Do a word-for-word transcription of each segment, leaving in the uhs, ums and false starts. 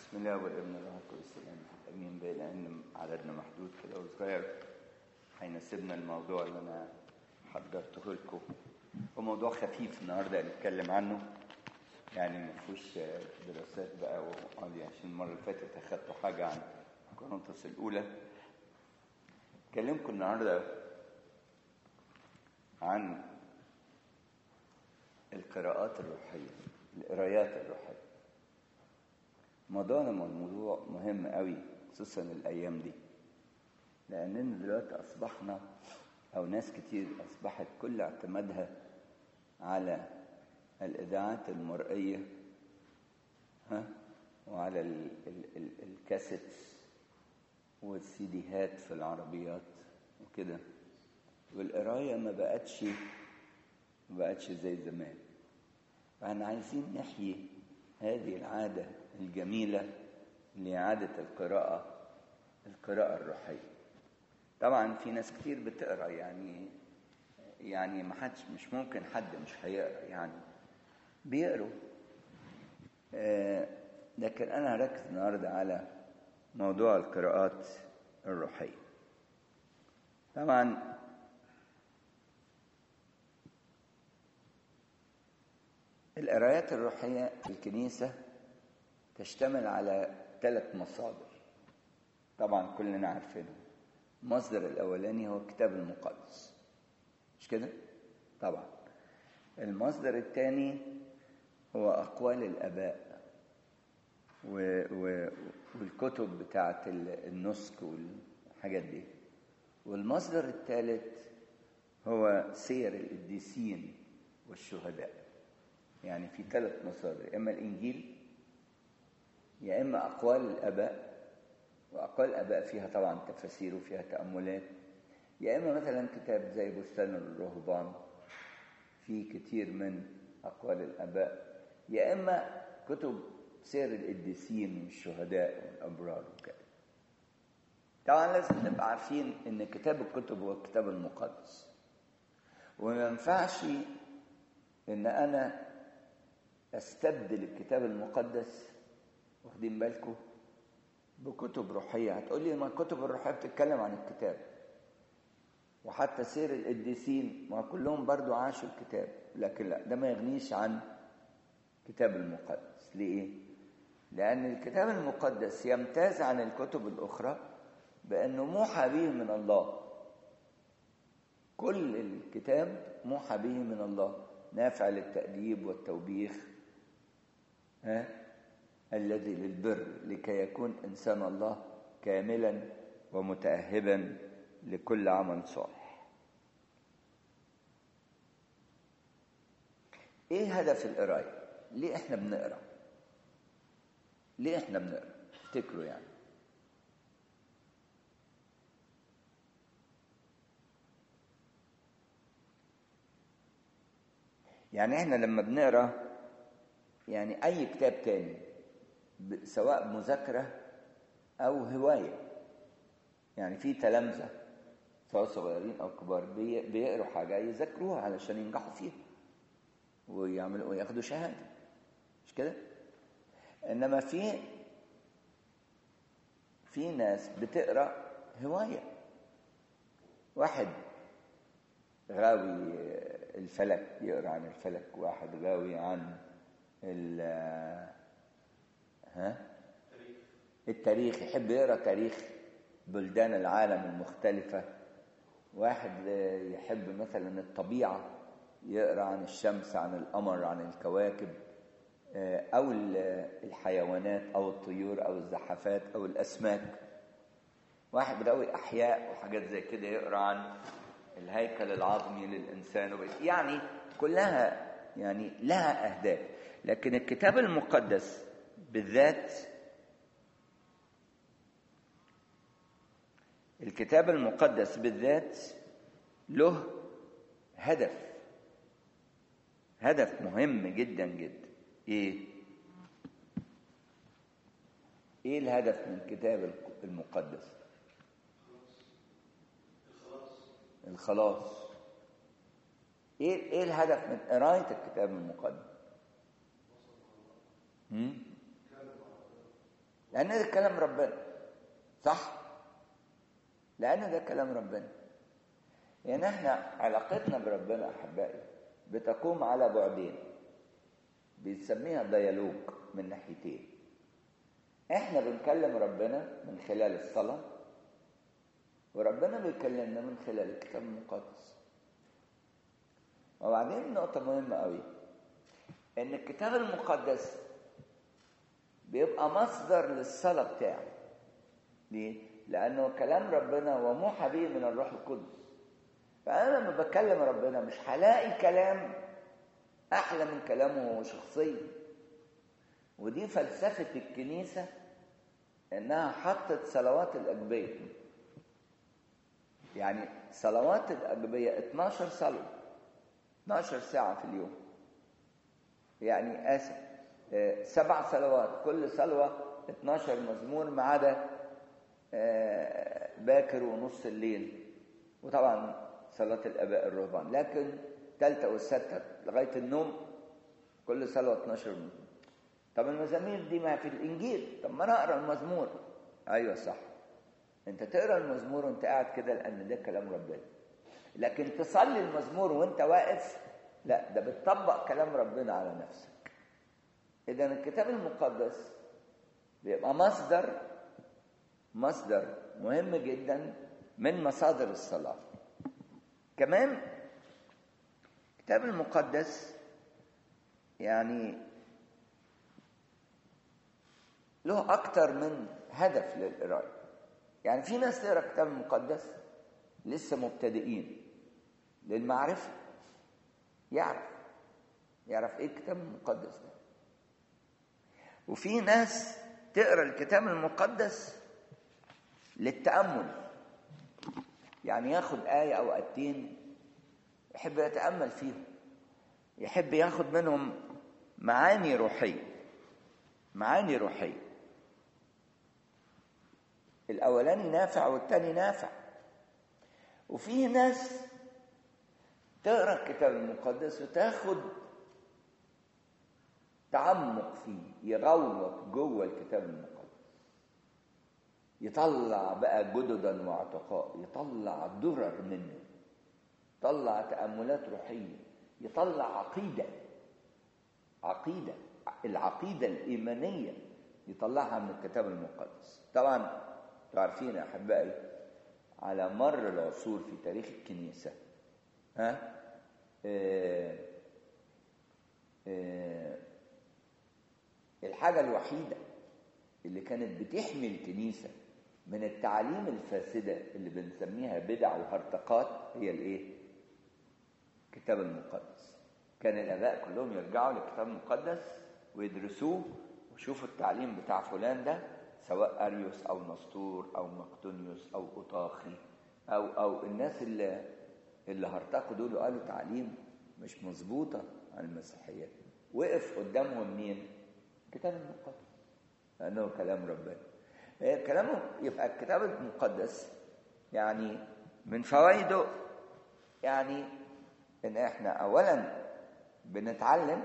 بسم الله والابن والروح القدس امين. بقى لان عددنا محدود كده وصغير هيناسبنا الموضوع اللي انا حضرته لكم. هو موضوع خفيف النهارده هنتكلم عنه، يعني ما فيهوش دراسات بقى وقالي عشان المره اللي فاتت اخدتوا حاجه عن كورنثوس الاولى. اكلمكم النهارده عن القراءات الروحيه، القرايات الروحيه. موضوعنا موضوع مهم قوي خصوصا الايام دي، لاننا دلوقتي اصبحنا او ناس كتير اصبحت كل اعتمادها على الاذاعات المرئيه ها وعلى ال ال ال الكاسيت والسيديهات في العربيات وكده، والقرايه ما بقتش ما بقتش زي زمان. فاحنا عايزين نحيي هذه العاده الجميله لإعادة القراءة القراءة الروحية. طبعا في ناس كتير بتقرأ، يعني يعني ما حدش مش ممكن حد مش هيقرأ، يعني بيقروا. آه لكن أنا هركز النهاردة على موضوع القراءات الروحية. طبعا القراءات الروحية في الكنيسة تشتمل على ثلاث مصادر، طبعا كلنا عارفينهم. المصدر الأولاني هو الكتاب المقدس، مش كده؟ طبعا. المصدر الثاني هو أقوال الآباء و... و... والكتب بتاعة النسك والحاجات دي. والمصدر الثالث هو سير القديسين والشهداء. يعني في ثلاث مصادر، إما الإنجيل يا إما أقوال الآباء، وأقوال الآباء فيها طبعا تفاسير وفيها تأملات، يا إما مثلا كتاب زي بستان الرهبان فيه كتير من أقوال الآباء، يا إما كتب سير القديسين والشهداء والأبرار وكده. طبعا لازم نبقى عارفين إن كتاب الكتب هو الكتاب المقدس، وما ينفعش إن أنا أستبدل الكتاب المقدس، واخدين بالكم، بكتب روحية. هتقولي ما الكتب الروحية بتتكلم عن الكتاب، وحتى سير القديسين ما كلهم برضو عاشوا الكتاب، لكن لا، ده ما يغنيش عن الكتاب المقدس. ليه؟ لأن الكتاب المقدس يمتاز عن الكتب الأخرى بأنه موحى به من الله. كل الكتاب موحى به من الله، نافع للتأديب والتوبيخ ها الذي للبر، لكي يكون إنسان الله كاملا ومتأهبا لكل عمل صالح. ايه هدف القرايه؟ ليه احنا بنقرا؟ ليه احنا بنقرا؟ افتكروا يعني يعني احنا لما بنقرا يعني اي كتاب تاني، سواء مذاكره او هوايه، يعني في تلامذه سواء صغيرين او كبار بيقروا حاجه يذاكروها علشان ينجحوا فيها ويعملوا وياخدوا شهاده، مش كده؟ انما في في ناس بتقرا هوايه. واحد غاوي الفلك يقرا عن الفلك، واحد غاوي عن ال ها التاريخ، يحب يقرا تاريخ بلدان العالم المختلفه. واحد يحب مثلا الطبيعه، يقرا عن الشمس، عن القمر، عن الكواكب، او الحيوانات او الطيور او الزحافات او الاسماك. واحد غاوي احياء وحاجات زي كده، يقرا عن الهيكل العظمي للانسان، يعني كلها يعني لها اهداف. لكن الكتاب المقدس بالذات، الكتاب المقدس بالذات له هدف هدف مهم جدا جدا. ايه ايه الهدف من الكتاب المقدس؟ الخلاص. ايه ايه الهدف من قراءة الكتاب المقدس؟ هم؟ لأن ده كلام ربنا. صح؟ لأن ده كلام ربنا. يعني احنا علاقتنا بربنا أحبائي بتقوم على بعدين، بنسميها ديالوج من ناحيتين. احنا بنكلم ربنا من خلال الصلاة، وربنا بيكلمنا من خلال الكتاب المقدس. وبعدين نقطة مهمة قوي، ان الكتاب المقدس بيبقى مصدر للصلاة بتاعي. ليه؟ لأنه كلام ربنا وموحى به من الروح القدس. فأنا لما بكلم ربنا مش هلاقي كلام أحلى من كلامه شخصيا. ودي فلسفة الكنيسة، إنها حطت صلوات الأجبية. يعني صلوات الأجبية اتناشر صلوة، اتناشر ساعة في اليوم. يعني آسف آه سبع صلوات، كل صلوة اتناشر مزمور ما عدا آه باكر ونص الليل، وطبعا صلاة الآباء الرهبان. لكن الثالثة والسادسة لغاية النوم كل صلوة اتناشر مزمور. طب المزامير دي ما في الإنجيل، طب ما أنا أقرأ المزمور. أيوة صح، أنت تقرأ المزمور وأنت قاعد كده لأن ده كلام ربنا. لكن تصلي المزمور وأنت واقف، لا، ده بتطبق كلام ربنا على نفسك. إذا الكتاب المقدس بيبقى مصدر مصدر مهم جدا من مصادر الصلاة. كمان الكتاب المقدس يعني له أكتر من هدف للقراءة. يعني في ناس تقرأ الكتاب المقدس لسه مبتدئين للمعرفة، يعرف يعرف إيه الكتاب المقدس ده. وفي ناس تقرأ الكتاب المقدس للتأمل، يعني ياخد آية أو آيتين يحب يتأمل فيهم، يحب ياخد منهم معاني روحية معاني روحية. الأولاني نافع والتاني نافع. وفي ناس تقرأ الكتاب المقدس وتاخد تعمق فيه، يغوط جوه الكتاب المقدس، يطلع بقى جددا واعتقاء، يطلع درر منه، يطلع تأملات روحية، يطلع عقيدة عقيدة العقيدة الإيمانية يطلعها من الكتاب المقدس. طبعا تعرفين يا أحبائي على مر العصور في تاريخ الكنيسة، ها آه آه الحاجة الوحيدة اللي كانت بتحمي الكنيسة من التعاليم الفاسدة اللي بنسميها بدع وهرطقات هي الايه؟ الكتاب المقدس. كان الآباء كلهم يرجعوا للكتاب المقدس ويدرسوه ويشوفوا التعليم بتاع فلان ده، سواء أريوس أو نسطور أو مقدونيوس أو أوطاخي أو أو الناس اللي اللي هرطقوا دول وقالوا تعليم مش مظبوطة عن المسيحية. وقف قدامهم مين؟ الكتاب المقدس، لأنه كلام ربنا. كلامه يبقى الكتاب المقدس يعني من فوائده يعني إن إحنا أولاً بنتعلم،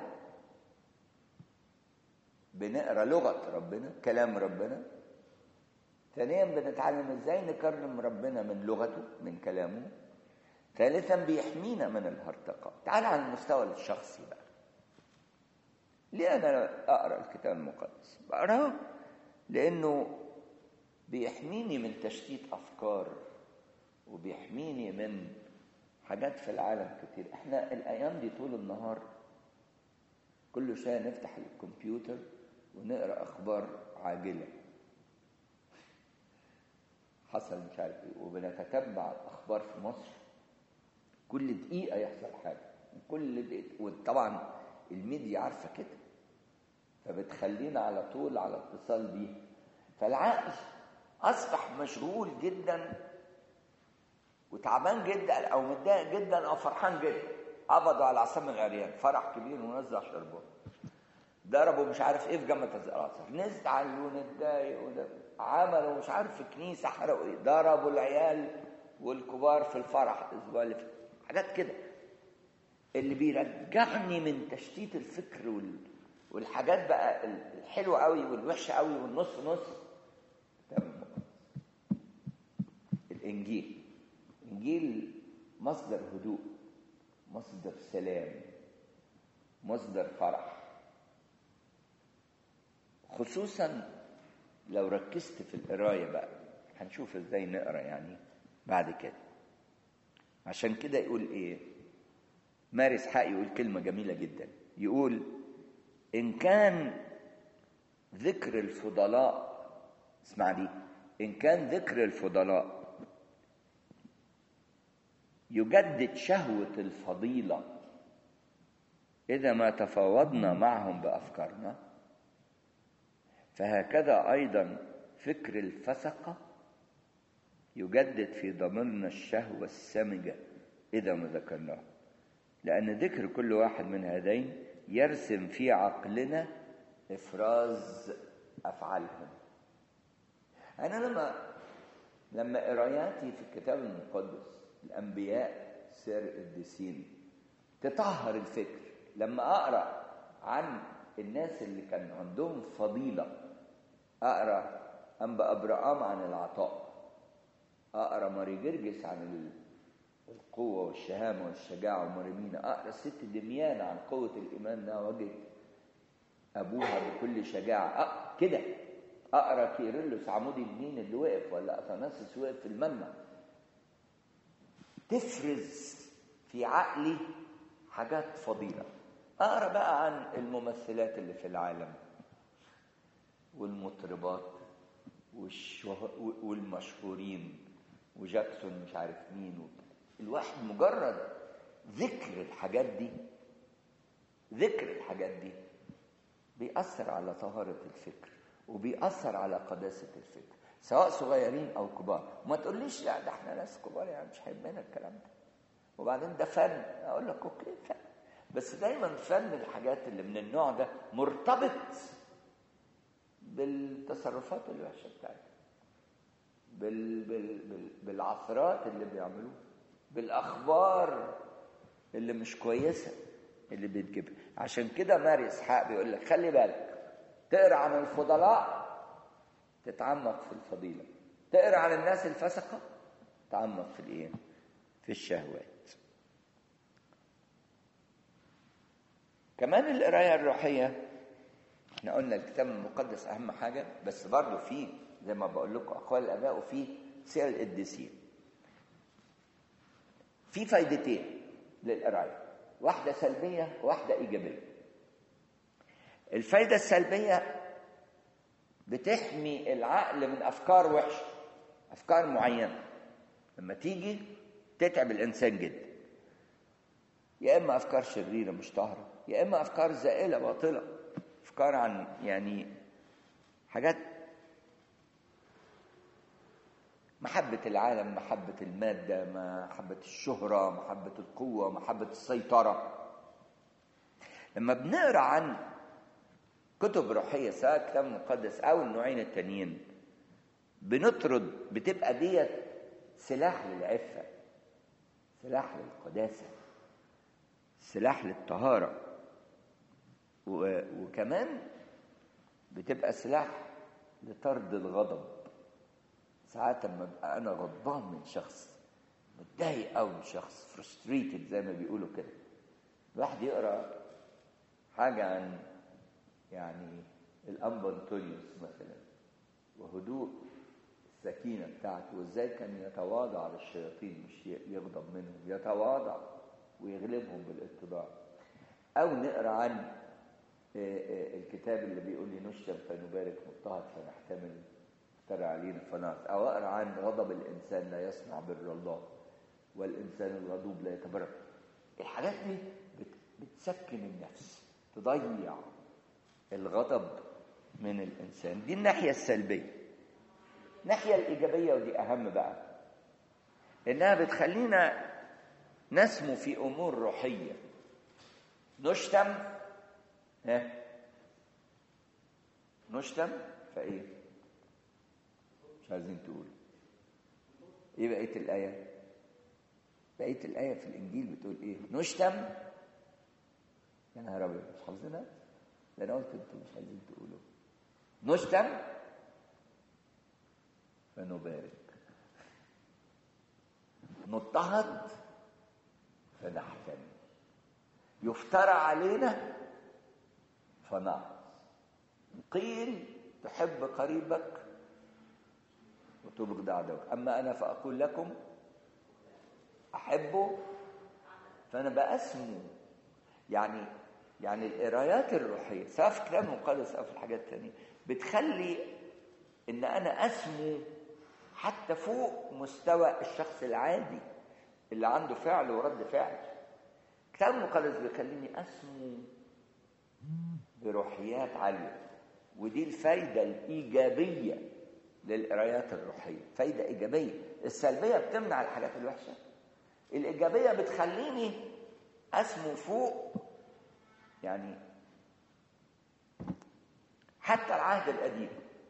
بنقرأ لغة ربنا، كلام ربنا. ثانياً بنتعلم إزاي نكرم ربنا من لغته، من كلامه. ثالثاً بيحمينا من الهرطقة. تعال على المستوى الشخصي بقى. ليه أنا أقرأ الكتاب المقدس؟ بقرأه لأنه بيحميني من تشتيت أفكار، وبيحميني من حاجات في العالم كتير. احنا الأيام دي طول النهار كل شوية نفتح الكمبيوتر ونقرأ أخبار عاجلة، حصل مش عارف ايه، وبنتتبع الأخبار في مصر كل دقيقة يحصل حاجة، كل دقيقة. وطبعا الميديا عارفة كده، فبتخلينا على طول على اتصال بيه. فالعقل أصبح مشغول جدا وتعبان جدا أو متضايق جدا أو فرحان جدا. قبضوا على عصام العريان، فرح كبير ونزع شربات، ضربوا مش عارف ايه في جامعة الازهر، نزعل ونتضايق، عملوا مش عارف في كنيسة حرقوا ايه، ضربوا العيال والكبار في الفرح الاسبوع اللي فات، حاجات كده اللي بيرجعني من تشتيت الفكر والحاجات بقى الحلوة قوي والوحشة قوي والنص نص. الإنجيل إنجيل مصدر هدوء، مصدر سلام، مصدر فرح، خصوصا لو ركزت في القراية بقى. هنشوف ازاي نقرا يعني بعد كده. عشان كده يقول ايه ماري اسحاق؟ يقول كلمة جميلة جدا، يقول إن كان ذكر الفضلاء، اسمع دي، إن كان ذكر الفضلاء يجدد شهوة الفضيلة إذا ما تفاوضنا معهم بأفكارنا، فهكذا أيضا فكر الفسقة يجدد في ضميرنا الشهوة السامجة إذا ما ذكرناه، لأن ذكر كل واحد من هذين يرسم في عقلنا إفراز أفعالهم. أنا لما لما قراياتي في الكتاب المقدس الأنبياء سير القديسين تطهر الفكر. لما أقرأ عن الناس اللي كان عندهم فضيلة، أقرأ أنبا أبراهام عن العطاء، أقرأ ماري جرجس عن القوة والشهامة والشجاعة، وماريمينا أقرأ الست دميان عن قوة الإيمان ده وجد أبوها بكل شجاعة. أقرأ كده، أقرأ كيرلس عمود الدين اللي وقف، ولا أثناسيس وقف في المنبع، تفرز في عقلي حاجات فضيلة. أقرأ بقى عن الممثلات اللي في العالم والمطربات والمشهورين وجاكسون مش عارف مين. الواحد مجرد ذكر الحاجات دي، ذكر الحاجات دي بيأثر على طهارة الفكر وبيأثر على قداسة الفكر، سواء صغيرين أو كبار. ما تقوليش لا ده احنا ناس كبار يعني مش هيبنا الكلام ده، وبعدين ده فن. أقول لك أوكي فن، بس دايما فن الحاجات اللي من النوع ده مرتبط بالتصرفات الوحشة بتاعتهم، بال... بال... بال... بالعثرات اللي بيعملوها، بالأخبار اللي مش كويسة اللي بتجيبها. عشان كده ماري اسحاق بيقول لك خلي بالك، تقرأ عن الفضلاء تتعمق في الفضيلة، تقرأ عن الناس الفسقة تتعمق في الايه؟ في الشهوات. كمان القراية الروحية، احنا قلنا الكتاب المقدس أهم حاجة، بس برضو فيه زي ما بقول لكم أقوال الآباء وفيه سير القديسين. في فايدتين للقراية، واحدة سلبية وواحدة إيجابية. الفايدة السلبية بتحمي العقل من أفكار وحشة، أفكار معينة لما تيجي تتعب الإنسان جدا، يا إما أفكار شريرة مش طاهرة، يا إما أفكار زائلة باطلة، أفكار عن يعني حاجات محبة العالم، محبة المادة، محبة الشهرة، محبة القوة، محبة السيطرة. لما بنقرأ عن كتب روحية سواء كتاب مقدس أو النوعين التانيين، بنطرد، بتبقى ديت سلاح للعفة، سلاح للقداسة، سلاح للطهارة، وكمان بتبقى سلاح لطرد الغضب. ساعات لما ابقى انا غضبان من شخص، متضايق قوي من شخص، فرستريتد زي ما بيقولوا كده، الواحد يقرا حاجه عن يعني الانبا انطونيوس مثلا، وهدوء السكينه بتاعته، وازاي كان يتواضع للشياطين، مش يغضب منهم، يتواضع ويغلبهم بالاتضاع. او نقرا عن الكتاب اللي بيقول لي نشتم فنبارك، مضطهد فنحتمل، افترى علينا فنعص. او اقرا عن غضب الانسان لا يصنع بر الله، والانسان الغضوب لا يتبرر. الحاجات دي بتسكن النفس، تضيع الغضب من الانسان. دي الناحيه السلبيه. الناحيه الايجابيه ودي اهم بقى، انها بتخلينا نسمو في امور روحيه. نشتم ها نشتم فايه؟ مش عايزين تقولوا ايه بقيه الايه؟ بقيه الايه في الانجيل بتقول ايه؟ نشتم. يا نهار ابيض، مش حافظينها؟ ده انا قلت انتوا مش عايزين تقولوا. نشتم فنبارك، نضطهد فنحتمل، يفترى علينا فنعظ، قيل تحب قريبك وتبغض عدوك، اما انا فاقول لكم احبه. فانا بقسمه. يعني يعني القرايات الروحيه سواء في الكتاب المقدس او في الحاجات الثانيه بتخلي ان انا اسمو حتى فوق مستوى الشخص العادي اللي عنده فعل ورد فعل. الكتاب المقدس بيخليني اسمو بروحيات عاليه، ودي الفايده الايجابيه للقرايات الروحيه، فايده ايجابيه. السلبيه بتمنع الحاجات الوحشه، الايجابيه بتخليني اسمو فوق. يعني حتى العهد القديم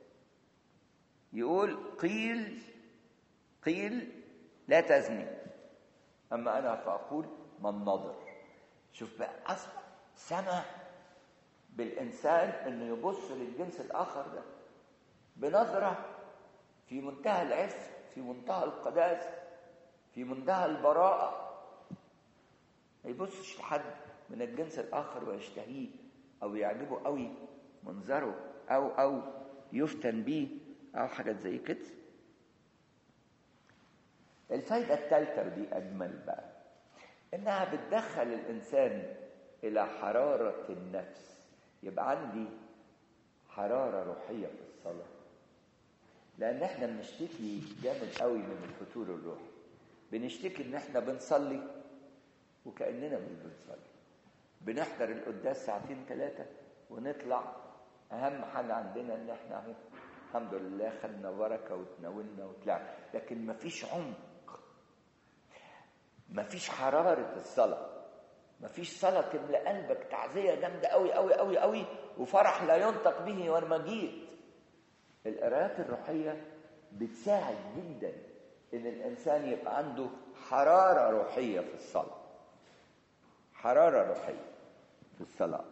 يقول قيل قيل لا تزني، اما انا فاقول من نظر. شوف بقى، اصبح سمح بالانسان انه يبص للجنس الاخر ده بنظره في منتهى العفة، في منتهى القداسه، في منتهى البراءه. ما يبصش لحد من الجنس الاخر ويشتهيه او يعجبه قوي منظره او او يفتن بيه او حاجات زي كده. الفايده الثالثه ودي اجمل بقى، انها بتدخل الانسان الى حراره النفس. يبقى عندي حراره روحيه في الصلاه، لان احنا بنشتكي جامد قوي من الفتور الروحي. بنشتكي ان احنا بنصلي وكاننا مش بنصلي، بنحضر القداس ساعتين ثلاثه ونطلع اهم حاجه عندنا ان احنا اهو الحمد لله خدنا بركه وتناولنا وطلعنا، لكن مفيش عمق، مفيش حراره الصلاه، مفيش صلاه تملى قلبك تعزيه جامده قوي قوي قوي قوي وفرح لا ينطق به والمجيد. القراءات الروحيه بتساعد جدا ان الانسان يبقى عنده حراره روحيه في الصلاه، حراره روحيه في الصلاه.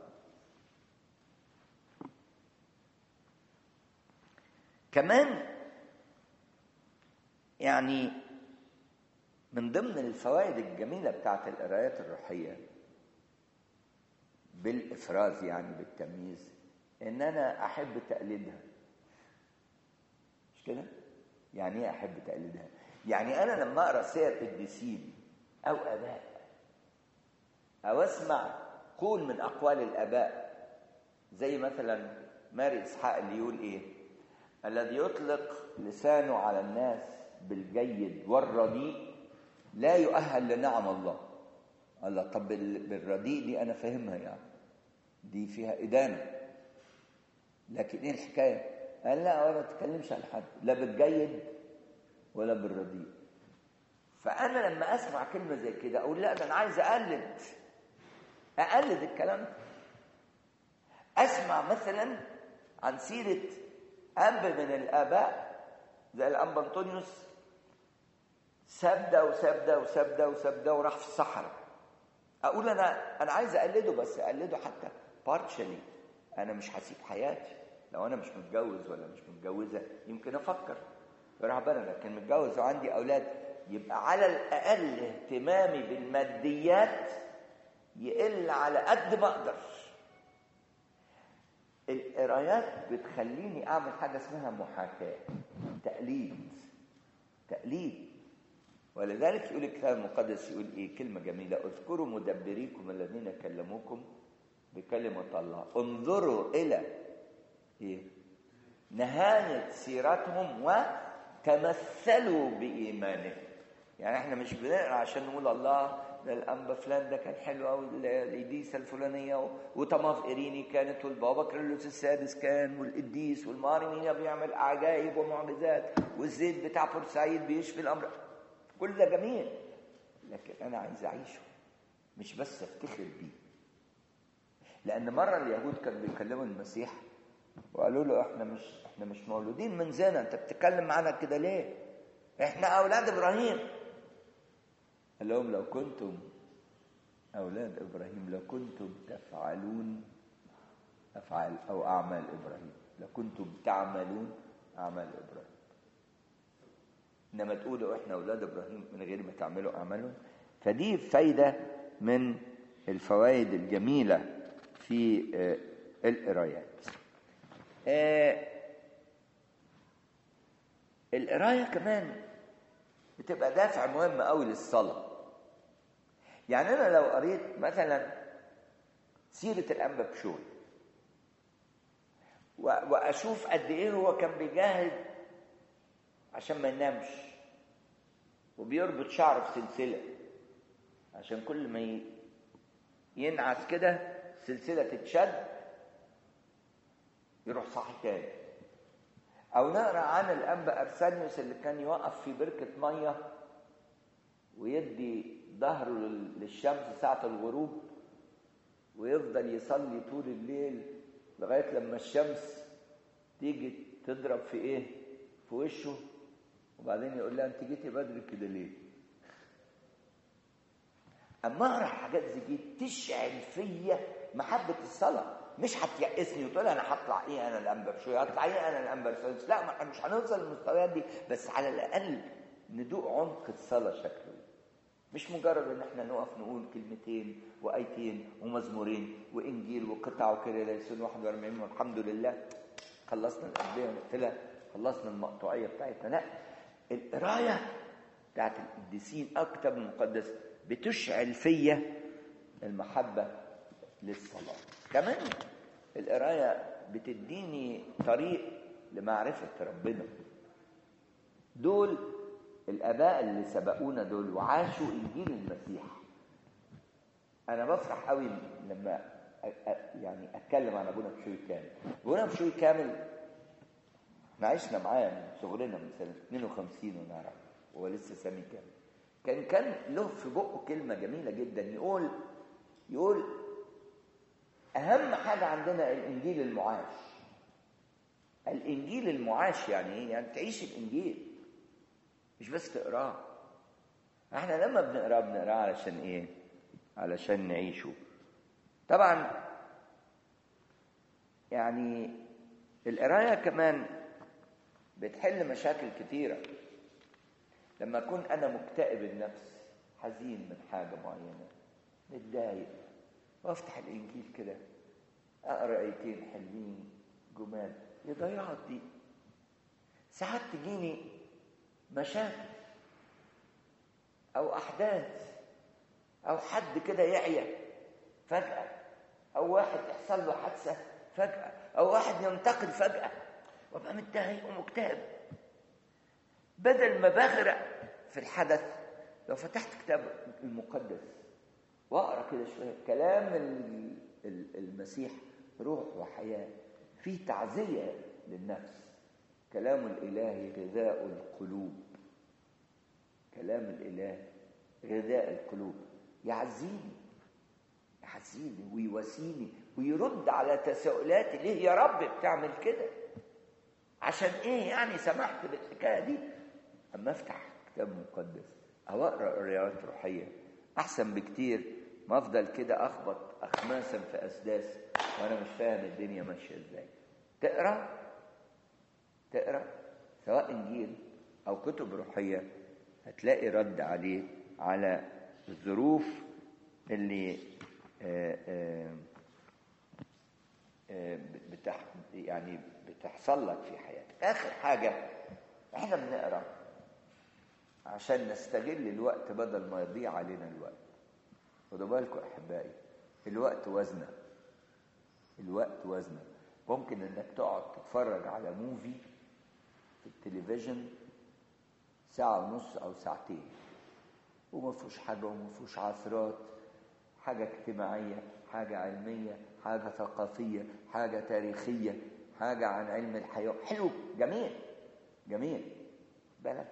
كمان يعني من ضمن الفوائد الجميله بتاعت القراءات الروحيه بالافراز، يعني بالتمييز، ان انا احب تقليدها. مش كده؟ يعني ايه احب تقليدها؟ يعني انا لما اقرا سير قديسين او اباء او اسمع قول من اقوال الاباء، زي مثلا ماري اسحاق اللي يقول ايه؟ الذي يطلق لسانه على الناس بالجيد والرديء لا يؤهل لنعم الله. الله، طب بالرديء دي انا فاهمها، يعني دي فيها ادانه، لكن ايه الحكايه؟ قال لا، ولا تتكلمش عن حد لا بالجيد ولا بالرديء. فانا لما اسمع كلمه زي كده اقول لا، ده انا عايز اقلد اقلد الكلام ده. اسمع مثلا عن سيره اب من الاباء زي الانبا انطونيوس، ساب ده وساب ده وساب ده وساب ده وراح في الصحراء، اقول انا انا عايز اقلده، بس اقلده حتى بارشلي. انا مش هسيب حياتي لو انا مش متجوز ولا مش متجوزه، يمكن افكر راح بالي، لكن متجوز وعندي اولاد يبقى على الاقل اهتمامي بالماديات يقل على قد ما اقدر. القرايات بتخليني اعمل حاجه اسمها محاكاه، تقليد تقليد ولذلك يقول الكتاب المقدس، يقول ايه؟ كلمه جميله: اذكروا مدبريكم الذين كلموكم بكلمه الله، انظروا الى ايه؟ نهايه سيرتهم وتمثلوا بايمانهم. يعني احنا مش بنقرا عشان نقول الله ده الانبا فلان ده كان حلو قوي، القديسه الفلانيه وطماف ايريني كانت، والبابا كريلوس السادس كان، والقديس والمارينيا بيعمل اعجائب ومعجزات، والزيت بتاع بورسعيد بيشفي الامر. كل ده جميل، لكن انا عايز اعيشه، مش بس افتخر بيه. لان مره اليهود كانوا بيكلموا المسيح وقالوا له احنا مش احنا مش مولودين من زنا، انت بتتكلم معانا كده ليه؟ احنا اولاد ابراهيم. قال لهم لو كنتم اولاد ابراهيم لكنتم تفعلون أفعال أو أعمال إبراهيم، لكنتم تعملون أعمال إبراهيم. إنما تقولوا إحنا أولاد إبراهيم من غير ما تعملوا أعمالهم. فدي فايدة من الفوائد الجميلة في القرايات. القراية كمان بتبقى دافع مهم قوي للصلاة. يعني أنا لو قريت مثلا سيرة الأنبا بشوي وأشوف قد إيه هو كان بيجاهد عشان ما ينامش، وبيربط شعره في سلسلة عشان كل ما ينعس كده سلسلة تتشد يروح صاحي تاني. أو نقرأ عن الأنبا أرسانيوس اللي كان يوقف في بركة مية ويدي ظهره للشمس ساعة الغروب ويفضل يصلي طول الليل لغاية لما الشمس تيجي تضرب في إيه؟ في وشه، وبعدين يقول لها أنت جيتي بدري كده ليه؟ أما أقرأ حاجات زي دي تشعل فيا محبة الصلاة. مش هتيأسني وتقول أنا هطلع إيه أنا الأنبا بشوي، هطلع إيه أنا الأنبا بشوي. لا، مش هنوصل للمستويات دي، بس على الأقل ندوق عمق الصلاة شكله. مش مجرد إن إحنا نقف نقول كلمتين وآيتين ومزمورين وإنجيل وقطع وكده ليسون واحد وأربعين والحمد لله خلصنا الأدبية والمثلة، خلصنا المقطوعية بتاعتنا. لا، القراية بتاعت القديسين أو الكتاب المقدس بتشعل فيا المحبة للصلاة. كمان القراية بتديني طريق لمعرفة ربنا. دول الآباء اللي سبقونا دول وعاشوا إنجيل المسيح. أنا بفرح قوي لما يعني أتكلم عن أبونا بشوي كامل. أبونا بشوي كامل احنا عشنا معاه من صغرنا من سنة اثنين وخمسين ونعرف وهو لسه سامي كامل. كان كان له في بقه كلمة جميلة جدا، يقول يقول أهم حاجة عندنا الإنجيل المعاش. الإنجيل المعاش يعني إيه؟ يعني تعيش الإنجيل مش بس تقراه. احنا لما بنقراه بنقراه علشان إيه؟ علشان نعيشه. طبعا يعني القراية كمان بتحل مشاكل كتيرة. لما أكون أنا مكتئب النفس، حزين من حاجة معينة، متضايق، وافتح الإنجيل كده أقرأ آيتين حلوين جمال يضيعوا دي. ساعات تجيني مشاكل أو أحداث أو حد كده يعيا فجأة، أو واحد يحصل له حادثة فجأة، أو واحد ينتقل فجأة، وابقى متضايق ومكتئب. بدل ما بغرق في الحدث لو فتحت كتاب المقدس واقرا كده شويه كلام المسيح روح وحياه، فيه تعزيه للنفس. كلام الاله غذاء القلوب. كلام الاله غذاء القلوب، يعزيني يعزيني ويواسيني ويرد على تساؤلاتي. ليه يا رب بتعمل كده؟ عشان ايه يعني سمحت بالحكايه دي؟ اما افتح كتاب مقدس او اقرا قراءات روحيه احسن بكتير ما افضل كده اخبط اخماسا في اسداس وانا مش فاهم الدنيا ماشيه ازاي. تقرا تقرا سواء انجيل او كتب روحيه هتلاقي رد عليه على الظروف اللي آآ آآ آآ بتح يعني بتحصل لك في حياتك. اخر حاجه احنا بنقرا عشان نستغل الوقت بدل ما يضيع علينا الوقت. خدوا بالكم احبائي، الوقت وزنه. الوقت وزنه. ممكن انك تقعد تتفرج على موفي في التلفزيون ساعه ونص او ساعتين وما فيهوش حاجه وما فيهوش عثرات، حاجه اجتماعيه، حاجه علميه، حاجه ثقافيه، حاجه تاريخيه، حاجه عن علم الحياه. حلو، جميل جميل بالك.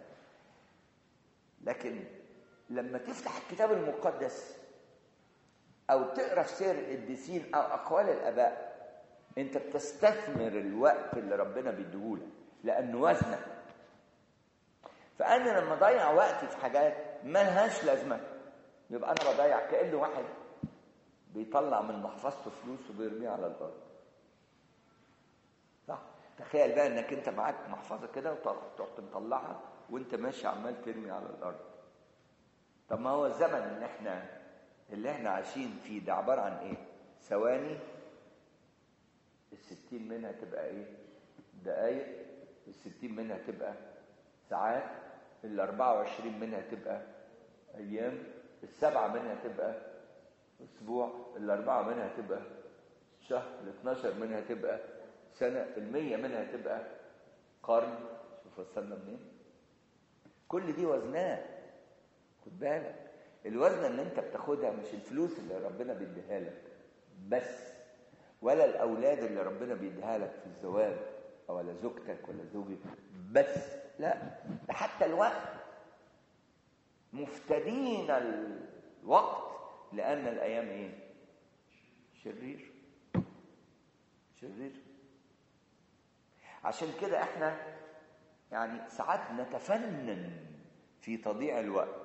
لكن لما تفتح الكتاب المقدس او تقرا في سير القديسين او اقوال الاباء انت بتستثمر الوقت اللي ربنا بيديهولك لانه وزنه. فانا لما اضيع وقتي في حاجات ملهاش لازمه يبقى انا بضيع. كأنه واحد بيطلع من محفظته فلوس وبيرميها على الارض. تخيل بقى انك انت معاك محفظه كده وتروح مطلعها وانت ماشي عمال ترمي على الارض. طب ما هو الزمن اللي احنا اللي احنا عايشين فيه ده عباره عن ايه؟ ثواني، الستين منها تبقى ايه؟ دقايق، الستين منها تبقى ساعات، الاربعة وعشرين منها تبقى ايام، السبعة منها تبقى اسبوع، الاربعة منها تبقى شهر، الاثناشر منها تبقى سنة، المية منها تبقى قرن. شوف وصلنا منين؟ كل دي وزنات. خد بالك الوزنة اللي انت بتاخدها مش الفلوس اللي ربنا بيديها لك بس، ولا الاولاد اللي ربنا بيديها لك في الزواج او على زوجتك ولا زوجك بس، لا، ده حتى الوقت. مفتدين الوقت لان الايام ايه؟ شرير شرير. عشان كده احنا يعني ساعات نتفنن في تضييع الوقت.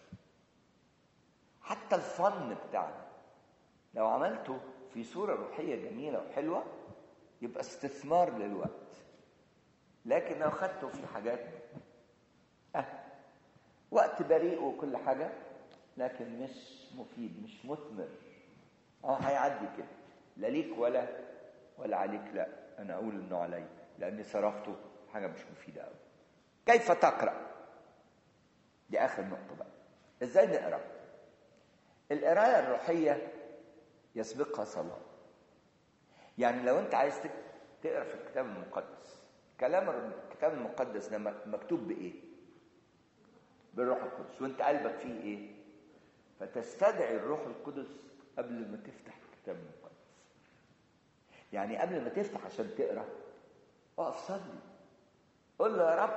حتى الفن بتاعنا لو عملته في صورة روحية جميلة وحلوة يبقى استثمار للوقت، لكن لو خدته في حاجات اه وقت بريء وكل حاجة لكن مش مفيد مش مثمر، اه هيعدي كده، لا ليك ولا ولا عليك. لا، انا اقول انه علي لاني صرفته حاجة مش مفيدة قوي. كيف تقرأ؟ دي اخر نقطة بقى. ازاي نقرأ؟ القراية الروحية يسبقها صلاة. يعني لو انت عايز تقرأ في الكتاب المقدس، كلام الكتاب المقدس ده مكتوب بايه؟ بالروح القدس، وانت قلبك فيه ايه؟ فتستدعي الروح القدس قبل ما تفتح الكتاب المقدس. يعني قبل ما تفتح عشان تقرأ اقف صلي، قل له يا رب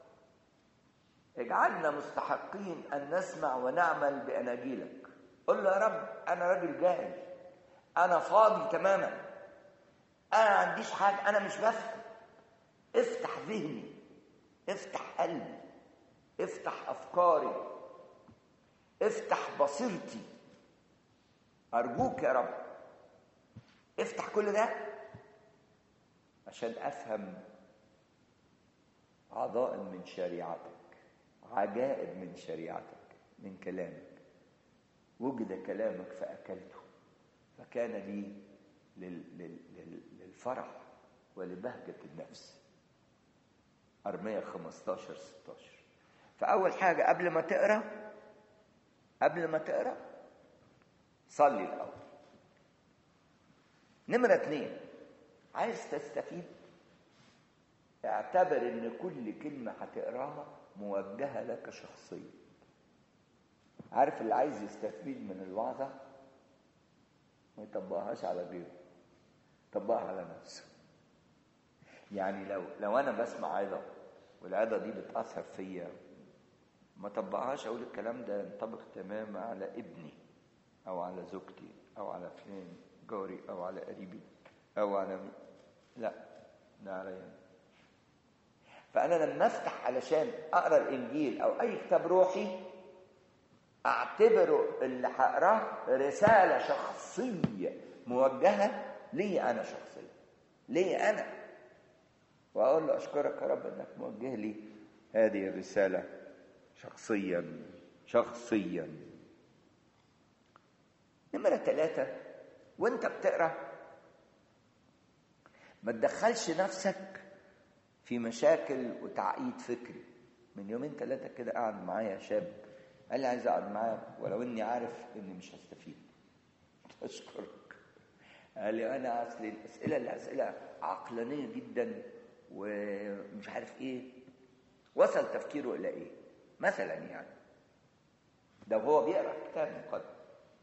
اجعلنا مستحقين ان نسمع ونعمل باناجيلك. قل له يا رب انا راجل جاهل، انا فاضي تماما، انا ما عنديش حاجه، انا مش بفهم. افتح ذهني، افتح قلبي، افتح افكاري، افتح بصيرتي، ارجوك يا رب افتح كل ده عشان افهم عظائم من شريعتك، عجائب من شريعتك، من كلامك. وجد كلامك فأكلته فكان لي لل... لل... لل... للفرح ولبهجة النفس. أرمية خمستاشر ستاشر. فأول حاجة قبل ما تقرأ قبل ما تقرأ صلي الأول. نمرة اتنين، عايز تستفيد اعتبر ان كل كلمة هتقراها موجهة لك شخصيا. عارف اللي عايز يستفيد من الوعظة ما يطبقهاش على غيره، طبقها على نفسه. يعني لو لو انا بسمع عظة والعظة دي بتأثر فيا ما طبقهاش اقول الكلام ده ينطبق تماما على ابني او على زوجتي او على فلان جاري او على قريبي او على مين. لا، ده عليا. فانا لما افتح علشان اقرا الانجيل او اي كتاب روحي اعتبره اللي هقراه رساله شخصيه موجهه لي انا شخصيا، لي انا، واقول له اشكرك يا رب انك موجه لي هذه الرساله شخصيا شخصيا. نمرة ثلاثة، وانت بتقرا ما تدخلش نفسك في مشاكل وتعقيد فكري. من يومين ثلاثة كده قعد معايا شاب قال لي عايز اقعد معاك ولو اني عارف اني مش هستفيد. اشكرك. قال لي انا اصل الاسئله اللي اسئله عقلانيه جدا ومش عارف ايه. وصل تفكيره الى ايه مثلا؟ يعني ده وهو بيقرا كتاب مقدس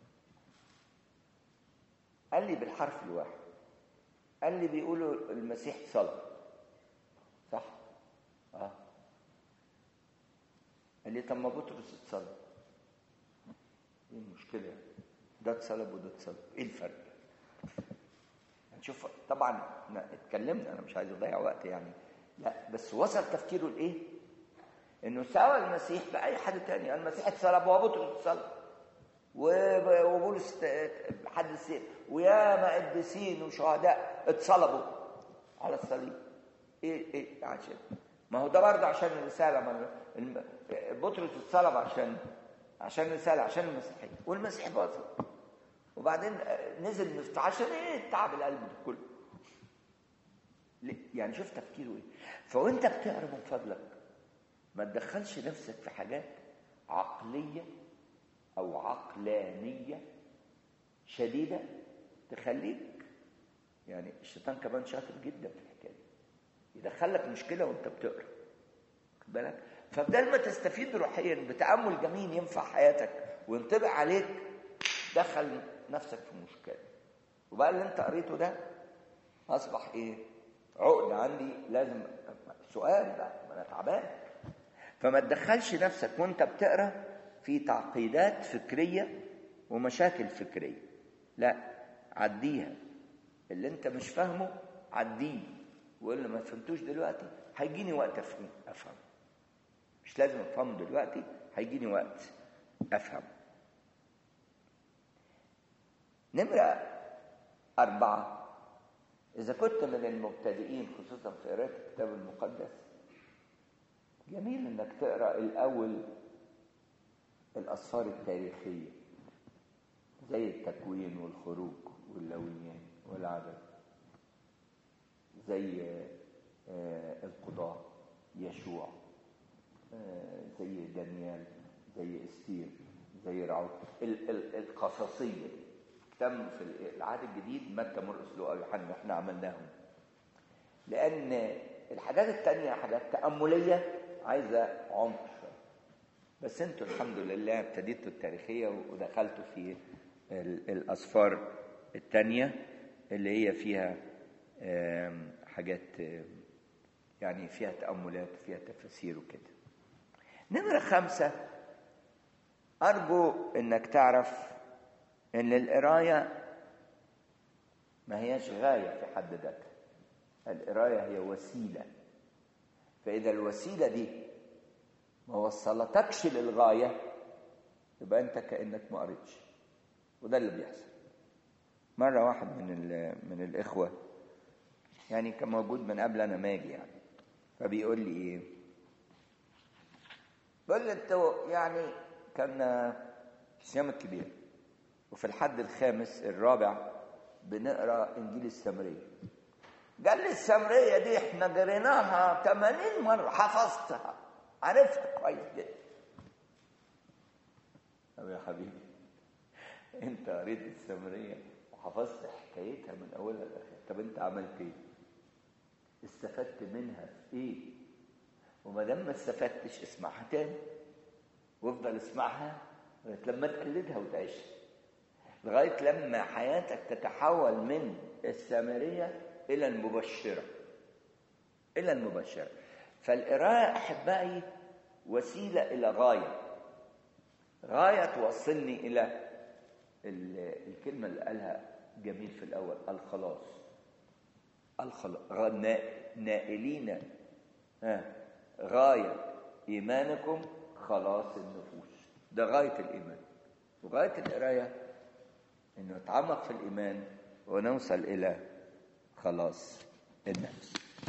قال لي بالحرف الواحد، قال لي بيقولوا المسيح صلب، صح؟ اه. قال لي طب ما بطرس اتصلب، ايه المشكله؟ ده اتصلب وده اتصلب، ايه الفرق؟ هنشوف. طبعا اتكلمنا، انا مش عايز اضيع وقت يعني، لا بس وصل تفكيره لايه؟ انه ساوى المسيح باي حد تاني. المسيح اتصلب وبطرس اتصلب وبولس حد السيف وياما قديسين وشهداء اتصلبوا على الصليب. ايه ايه عشان ما هو ده برضه عشان الرساله. ما الم... بطرس اتصلب عشان عشان الرساله، عشان المسيحيه، والمسيح باظت. وبعدين نزل مفتاح عشان ايه؟ تعب القلب ده كله. يعني شوف تفكيره ايه. فوانت بتقرا من فضلك ما تدخلش نفسك في حاجات عقليه او عقلانيه شديده تخليك، يعني الشيطان كمان شاطر جدا في الحكايه دي، يدخلك مشكله وانت بتقرا، خد بالك. فبدل ما تستفيد روحيا بتامل جميل ينفع حياتك وينطبق عليك، دخل نفسك في مشكله، وبقى اللي انت قريته ده اصبح ايه؟ عقده عندي، لازم سؤال بقى، ما انا تعبان. فما تدخلش نفسك وانت بتقرا في تعقيدات فكريه ومشاكل فكريه، لا، عديها. اللي انت مش فاهمه عديه، واللي ما فهمتوش دلوقتي هيجيني وقت افهم افهم مش لازم افهمه دلوقتي، هيجيني وقت افهم. نمرة أربعة، إذا كنت من المبتدئين خصوصا في قراءة الكتاب المقدس، جميل إنك تقرأ الأول الأسفار التاريخية زي التكوين والخروج واللاويين والعدد، زي القضاء، يشوع، زي دانيال، زي استير، زي رعوت، القصصية تم في العهد الجديد، متى، مرقس، لوقا، يوحنا، احنا عملناهم. لأن الحاجات التانية حاجات تأملية عايزة عمق شوية، بس انتوا الحمد لله ابتديتوا التاريخية ودخلتوا في الأسفار التانية اللي هي فيها حاجات يعني فيها تأملات وفيها تفاسير وكده. نمرة خمسة، أرجو إنك تعرف إن القراية ما هياش غاية في حد ذاتها، القراية هي وسيلة. فإذا الوسيلة دي ما وصلتكش للغاية يبقى أنت كأنك ما قريتش، وده اللي بيحصل. مرة واحد من من الإخوة يعني كان موجود من قبل أنا ما أجي يعني، فبيقول لي إيه؟ بيقول لي أنتوا يعني كان في الصيام الكبير وفي الحد الخامس الرابع بنقرا انجيل السامريه. قال لي السامريه دي احنا قريناها ثمانين مره، حفظتها، عرفت كويس جدا. طب يا حبيبي انت قريت السامريه وحفظت حكايتها من اولها لاخرها، طب انت عملت ايه؟ استفدت منها في ايه؟ وما دام ما استفدتش اسمعها تاني، وافضل اسمعها لغايه لما تقلدها وتعيشها، لغايه لما حياتك تتحول من السامريه الى المبشره، الى المبشره. فالقراءه احبائي وسيله الى غايه، غايه توصلني الى الكلمه اللي قالها جميل في الاول، الخلاص. الخلاص نائلين غايه ايمانكم خلاص النفوس، ده غايه الايمان. وغايه القرايه انه نتعمق في الايمان ونوصل الى خلاص النفس.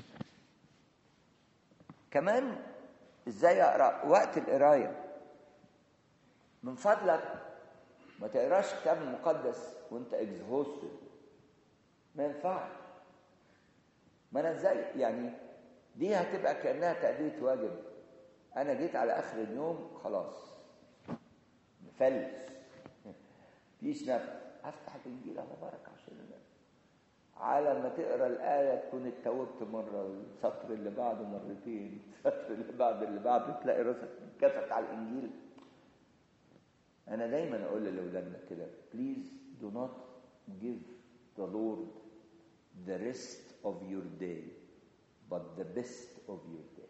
كمان ازاي اقرا؟ وقت القرايه من فضلك ما تقراش الكتاب المقدس وانت اكزهوستد، ما ينفعش. ما انا ازاي يعني دي هتبقى كانها تأدية واجب. انا جيت على اخر اليوم خلاص مفلس مفيش نفس، افتح الانجيل على بركه عشان النفس. على ما تقرا الايه تكون اتوبت مره، السطر اللي بعده مرتين، السطر اللي بعد اللي بعده تلاقي راسك اتكفت على الانجيل. انا دايما اقول لاولادنا كده، please do not give the Lord the rest of your day but the best of your day.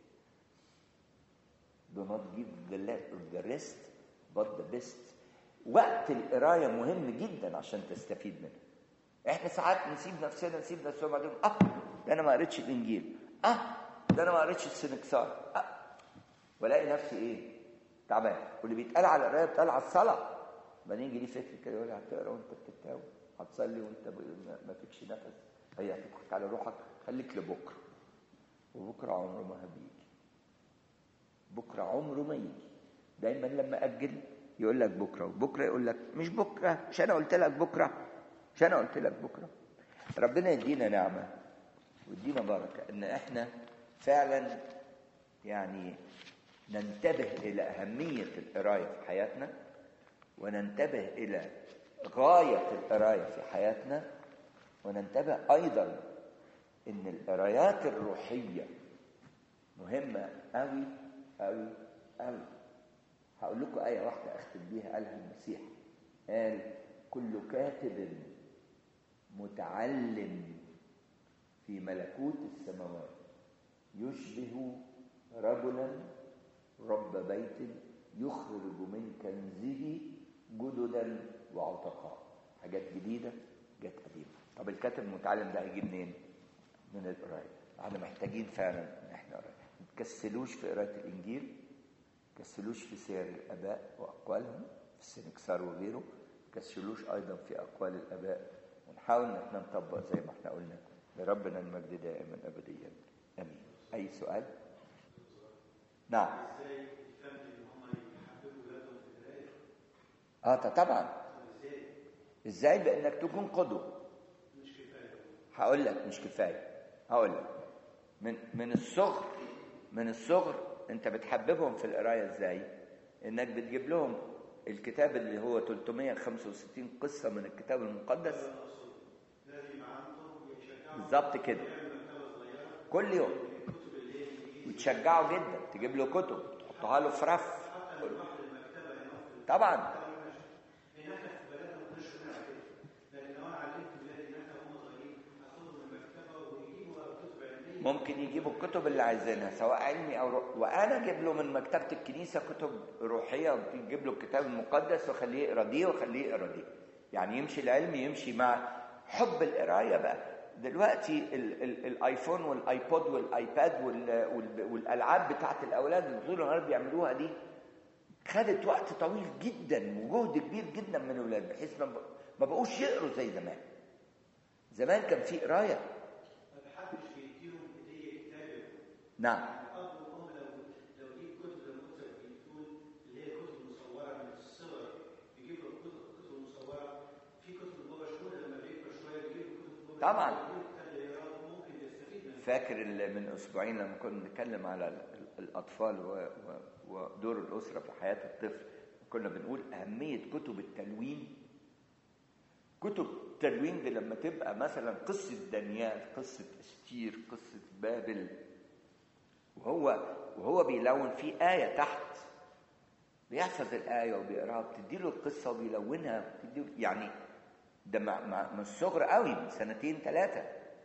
do not give the rest but the best. وقت القرايه مهم جدا عشان تستفيد منه. احنا ساعات نسيب نفسنا نسيب نفسنا بعدين اه ده انا ما قريتش الانجيل، اه ده انا ما قريتش السنكسار، اه والاقي نفسي ايه؟ تعبان. واللي بيتقال على القرايه بيتقال على الصلاه. بعدين يجي لي فكر كده يقول لي هتقرا وانت بتتاوب، هتصلي وانت ما فيكش نفس، هي هتضحك على روحك، خليك لبكره. وبكرة عمره ما هبيجي، بكرة عمره ما يجي. دايما لما أجل يقول لك بكرة، وبكرة يقول لك مش بكرة، مش أنا قلت لك بكرة، مش أنا قلت لك بكرة. ربنا يدينا نعمة ويدينا بركة إن إحنا فعلا يعني ننتبه إلى أهمية القراية في حياتنا، وننتبه إلى غاية القراية في حياتنا، وننتبه أيضا إن القرايات الروحية مهمة أوي أوي أوي. هقول لكم آية واحدة أختم بيها قالها المسيح، قال كل كاتب متعلم في ملكوت السماوات يشبه رجلا رب بيت يخرج من كنزه جددا وعتقاء. حاجات جديدة جت قديمة. طب الكاتب المتعلم ده هيجي منين؟ من القراية. احنا محتاجين فعلا ان احنا نقرا. ما تكسلوش في قراءة الانجيل، ما تكسلوش في سير الاباء واقوالهم في السنكسار وغيره، ما تكسلوش ايضا في اقوال الاباء، ونحاول ان احنا نطبق زي ما احنا قلنا. لربنا المجد دائما ابديا امين. اي سؤال؟ نعم. ازاي الفهم ان هم يحببوا ولادهم في القرايه؟ اه طبعا. ازاي؟ ازاي؟ بانك تكون قدوه. مش كفايه. هقول لك مش كفايه. هقول لك من من الصغر، من الصغر انت بتحببهم في القرايه ازاي؟ انك بتجيب لهم الكتاب اللي هو ثلاثمائة وخمسة وستين قصه من الكتاب المقدس. لازم عندهم يشجعوا بالظبط كده. كل يوم وتشجعه جدا، تجيب له كتب تحطها له في رف. طبعا ممكن يجيبوا الكتب اللي عايزينها سواء علمي او روح. وانا اجيب له من مكتبه الكنيسه كتب روحيه، وتجيب له الكتاب المقدس وخليه يقرا دي وخليه يقرا دي. يعني يمشي العلم يمشي مع حب القرايه. بقى دلوقتي ال ال الايفون والايبود والايباد وال وال والالعاب بتاعت الاولاد اللي طول النهار بيعملوها دي خدت وقت طويل جدا وجهد كبير جدا من الاولاد، بحيث ما ما بقوش يقروا زي زمان. زمان كان في قرايه. نعم. الاب والام لو لو دي الكتب اللي موجوده في التليفون اللي هي كتب مصوره من الصغر، بيجيب له كتب كتب مصوره. في كتب بابا شهور لما بيكبر شويه بيجيب كتب بابا طبعا. ممكن يستفيد منها. فاكر من اسبوعين لما كنا بنتكلم على الاطفال ودور الاسره في حياه الطفل، كنا بنقول اهميه كتب التلوين. كتب التلوين دي لما تبقى مثلا قصه دانيال، قصه استير، قصه بابل، وهو وهو بيلون في آية تحت، بيحفظ الآية وبيقراها، بتدي له القصة وبيلونها، بتدي يعني ده مع من الصغر قوي، من سنتين ثلاثة،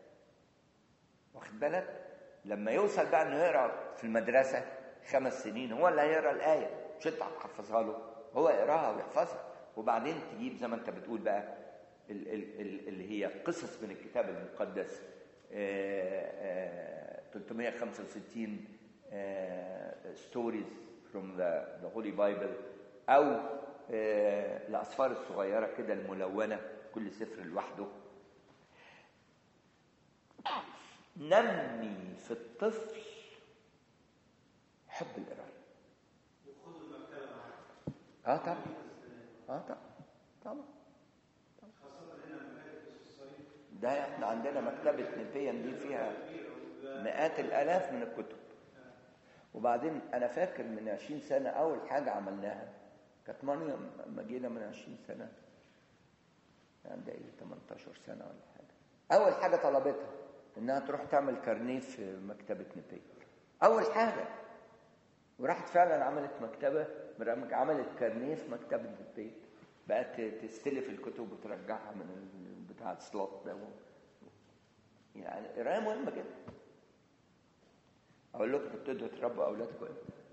واخد بالك؟ لما يوصل بقى انه يقرا في المدرسة خمس سنين هو اللي هيقرا الآية، مش انت هتحفظها له، هو يقراها ويحفظها. وبعدين تجيب زي ما انت بتقول بقى ال ال ال اللي هي قصص من الكتاب المقدس، ثلاثمائة وخمسة وستين uh, stories from the, the Holy Bible، أو uh, الأسفار الصغيرة كده الملونة، كل سفر لوحده. نمي في الطفل حب القراية. وخذوا المكتبة معاك. اه طبعا. اه طبعا طبعا. خاصة هنا مكاتب الصيف. ده احنا عندنا مكتبة نيبيان دي فيها مئات الآلاف من الكتب. وبعدين أنا فاكر من عشرين سنة أول حاجة عملناها كانت مريم، لما جينا من عشرين سنة عندها إيه ثمانية عشر سنة ولا حاجة، أول حاجة طلبتها إنها تروح تعمل كارنيه في مكتبة نيبيان، أول حاجة. وراحت فعلا عملت مكتبة، عملت كارنيه في مكتبة نيبيان، بقت تستلف الكتب وترجعها من بتاع السلوت ده. يعني قرايه مهمه جدا. اقول لكم تبتدوا تربوا اولادكم